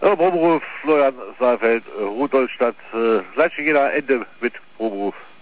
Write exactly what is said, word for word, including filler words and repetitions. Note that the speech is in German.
Ja, Proberuf, Florian Saalfeld, Rudolstadt, äh, Leitstück jeder Ende mit Proberuf.